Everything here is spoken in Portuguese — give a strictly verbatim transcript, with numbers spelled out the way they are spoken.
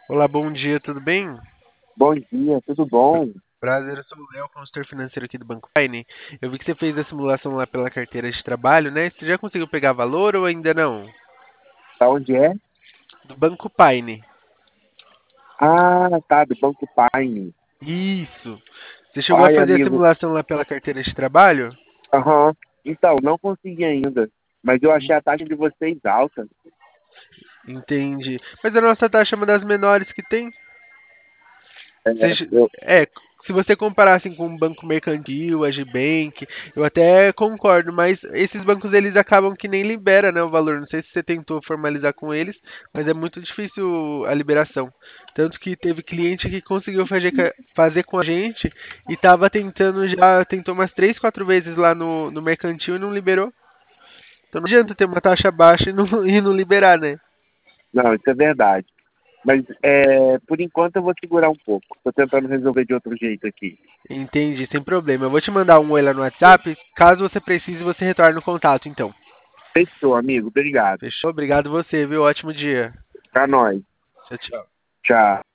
Olá, bom dia, tudo bem? Bom dia, tudo Pra- bom? Prazer, eu sou o Léo, consultor financeiro aqui do Banco Paine. Eu vi que você fez a simulação lá pela carteira de trabalho, né? Você já conseguiu pegar valor ou ainda não? Tá onde é? Do Banco Paine. Ah, tá, do Banco Paine. Isso. Você chegou a Ai, fazer a amigo, simulação lá pela carteira de trabalho? aham. Então, não consegui ainda, mas eu achei a taxa de vocês alta. Entendi. Mas a nossa taxa é uma das menores que tem. É, Seja- eu, É, se você comparar assim com o Banco Mercantil, a Agibank, eu até concordo, mas esses bancos eles acabam que nem libera, né, o valor. Não sei se você tentou formalizar com eles, mas é muito difícil a liberação. Tanto que teve cliente que conseguiu fazer, ca- fazer com a gente e estava tentando já, tentou umas três, quatro vezes lá no, no Mercantil e não liberou. Então não adianta ter uma taxa baixa e não, e não liberar, né? não, isso é verdade. Mas, é, por enquanto, eu vou segurar um pouco. Tô tentando resolver de outro jeito aqui. Entendi, sem problema. Eu vou te mandar um oi lá no WhatsApp. Caso você precise, você retorna no contato, então. Fechou, amigo. Obrigado. Fechou? Obrigado você, viu? Ótimo dia. Pra nós. Tchau, tchau. Tchau.